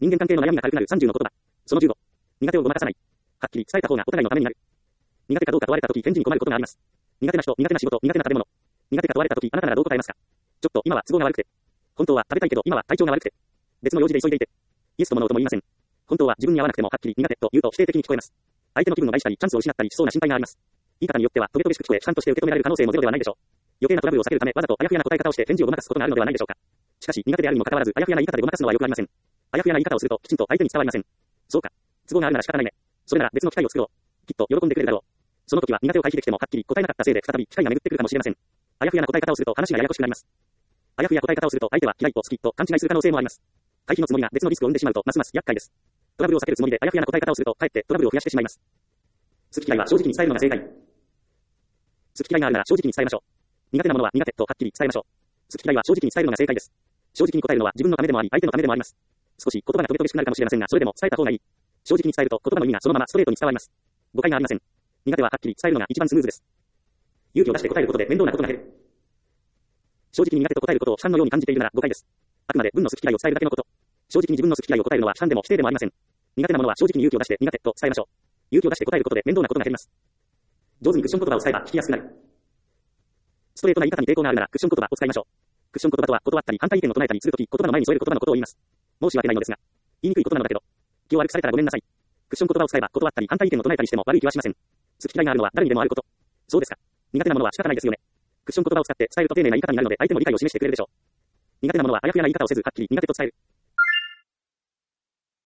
人間関係の悩みが軽くなる30の言葉。その15。苦手をごまかさない。はっきり伝えた方がお互いのためになる。苦手かどうか問われたとき返事に困ることがあります。苦手な人、苦手な仕事、苦手な食べ物。苦手か問われたときあなたならどう答えますか？ちょっと今は都合が悪くて。本当は食べたいけど今は体調が悪くて。別の用事で急いでいて。イエスともノーとも言いません。本当は自分に合わなくてもはっきり苦手と言うと否定的に聞こえます。相手の気分を害したりチャンスを失ったりしそうな心配があります。言い方によってはトゲトゲしく聞こえ、ちゃんとして受け止められる可能性もゼロではないでしょう。余計なトラブルを避けるためわざとあやふやな答え方をして返事をごまかすことがあるのではないでしょうか。しかし苦手であるにもかかわらずあやふやな言い方でごまかすのは良くありません。あやふやな言い方をするときちんと相手に伝わりません。そうか。都合があるなら仕方ないね。それなら別の機会を作ろう。きっと喜んでくれるだろう。その時は苦手を回避できてもはっきり答えなかったせいで再び機会が巡ってくるかもしれません。あやふやな答え方をすると話がややこしくなります。あやふや答え方をすると相手は嫌いと好きと勘違いする可能性もあります。回避のつもりが別のリスクを生んでしまうとますます厄介です。トラブルを避けるつもりであやふやな答え方をするとかえってトラブルを増やしてしまいます。好き嫌いは正直に伝えるのが正解。好き嫌いがあるなら正直に伝えましょう。苦手なものは苦手とはっきり伝えましょう。好き嫌いは正直に伝えるのが正解です。正直に答えるのは自分のためでもあり相手のためでもあります。少し言葉がトゲトゲしくなるかもしれませんがそれでも伝えた方がいい。正直に伝えると言葉の意味がそのままストレートに伝わります。誤解がありません。苦手ははっきり伝えるのが一番スムーズです。勇気を出して答えることで面倒なことが減る。正直に苦手と答えることを批判のように感じているなら誤解です。あくまで文の好き嫌いを伝えるだけのこと。正直に自分の好き嫌いを答えるのは批判でも否定でもありません。苦手なものは正直に勇気を出して苦手と伝えましょう。勇気を出して答えることで面倒なことが減ります。上手にクッション言葉を使えば聞きやすくなる。ストレートな言い方に抵抗があるならクッション言葉を使いましょう。クッション言葉とは断ったり反対意見を唱えたりするとき言葉の前に添える言葉のことを言います。申し訳ないのですが、言いにくいことなのだけど、気を悪くされたらごめんなさい。クッション言葉を使えば断ったり反対意見を唱えたりしても悪い気はしません。好き嫌いがあるのは誰にでもあること。そうですか。苦手なものは仕方ないですよね。クッション言葉を使って伝えると丁寧な言い方になるので相手も理解を示してくれるでしょう。苦手なものはあやふやな言い方をせずはっきり苦手と伝える。